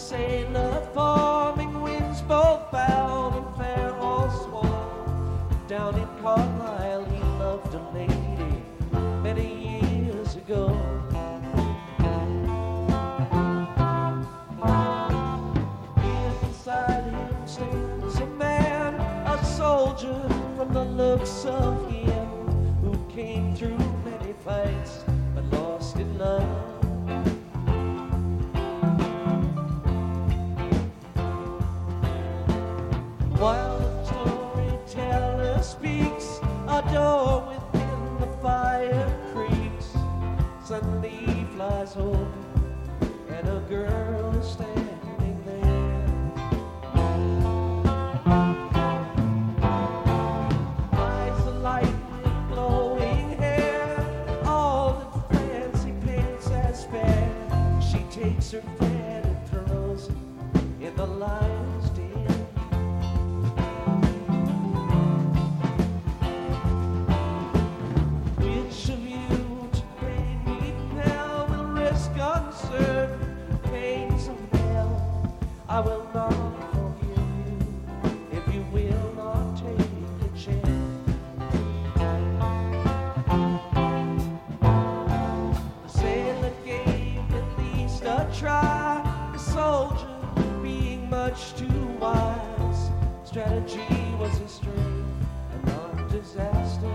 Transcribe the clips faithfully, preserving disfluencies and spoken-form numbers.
sailor forming winds both bound and fair or swell. Down in Carlisle he loved a lady many years ago. Inside him stands a man, a soldier from the looks of him, who came through many fights but lost in love. While the storyteller speaks, a door within the fire creaks. Suddenly flies open, and a girl is standing there. Eyes alight with glowing hair, all that fancy paints as fair. She takes her fan and throws it in the lion's den. I will not forgive you if you will not take a chance. The sailor gave at least a try, the soldier being much too wise. Strategy was his strength and not disaster.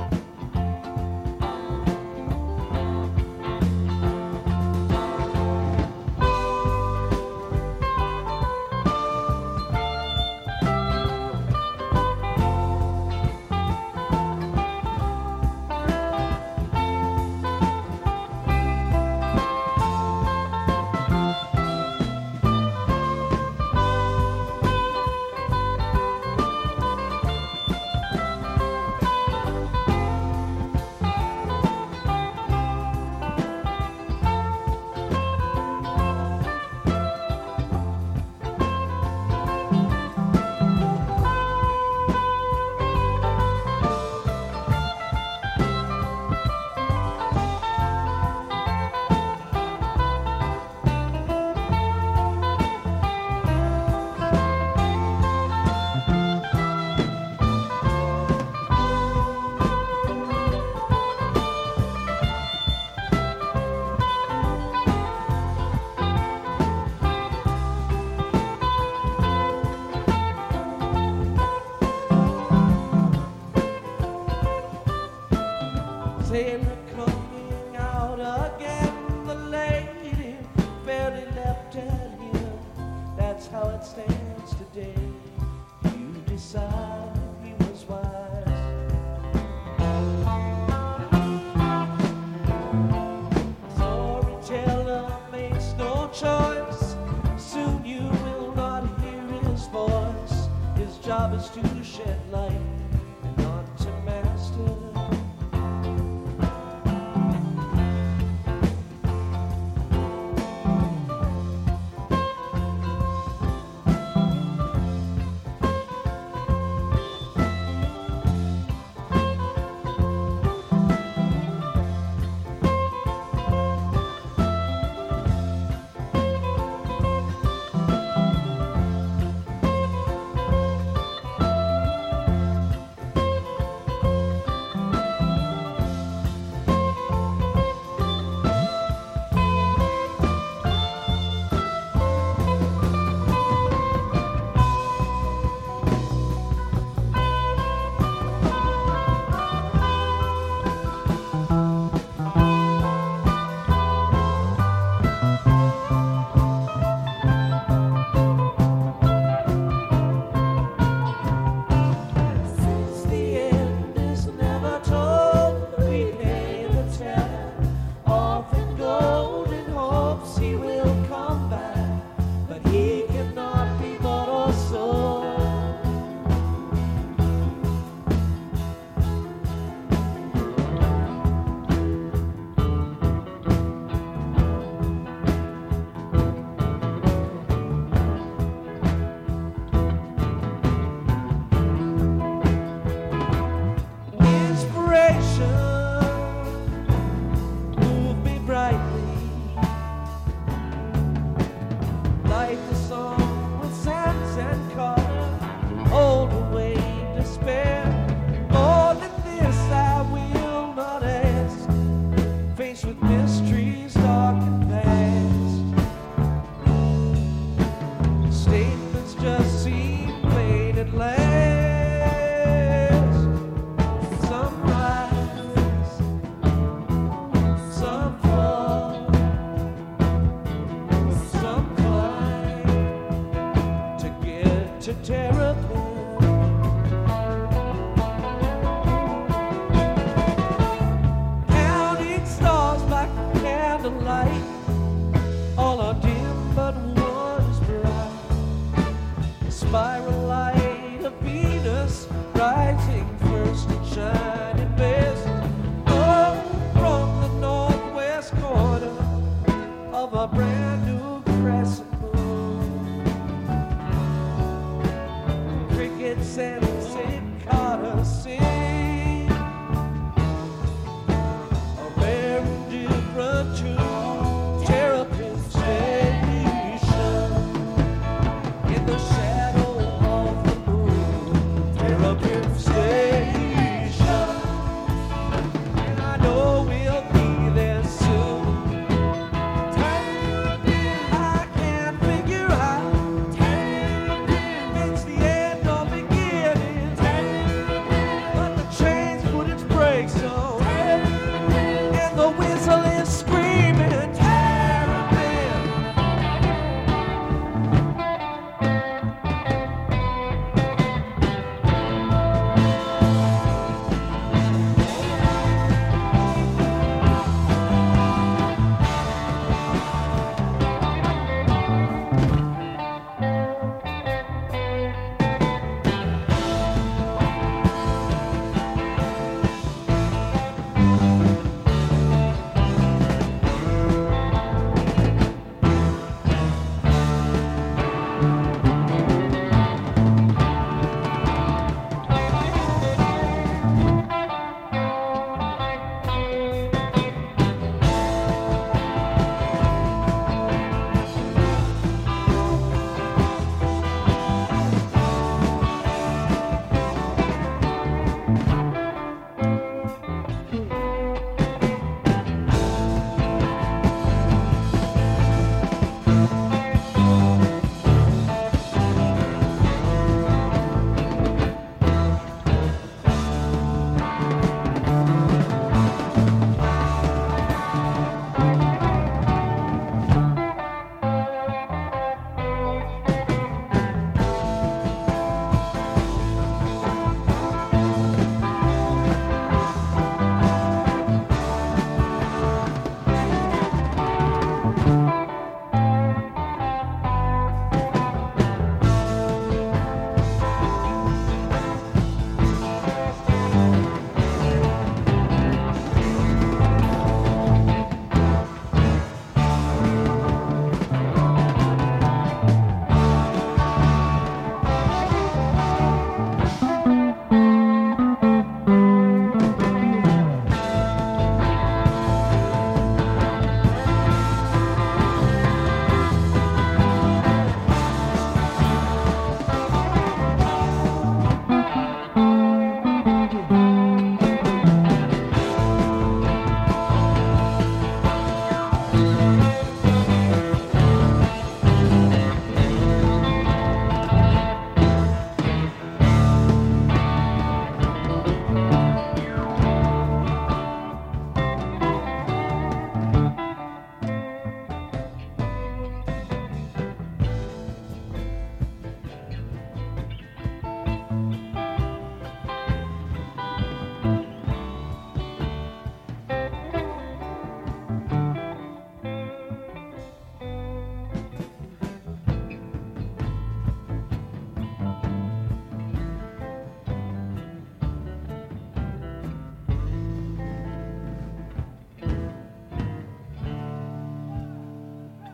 Sailor coming out again, the lady fairly leapt at him. That's how it stands today. You decide he was wise. Storyteller makes no choice. Soon you will not hear his voice. His job is to shed light and not to master. write the song with Sands and Carter, old away despair. More than this I will not ask, faced with mysteries dark and vast. Statements just seem plain at last. Some rise, some fall, some climb to get to Terrapin. Counting stars by candlelight, all are dim but one is bright. The spiral light of Venus rising first and shining best. Oh, from the northwest corner of a brand new crescent moon. Crickets and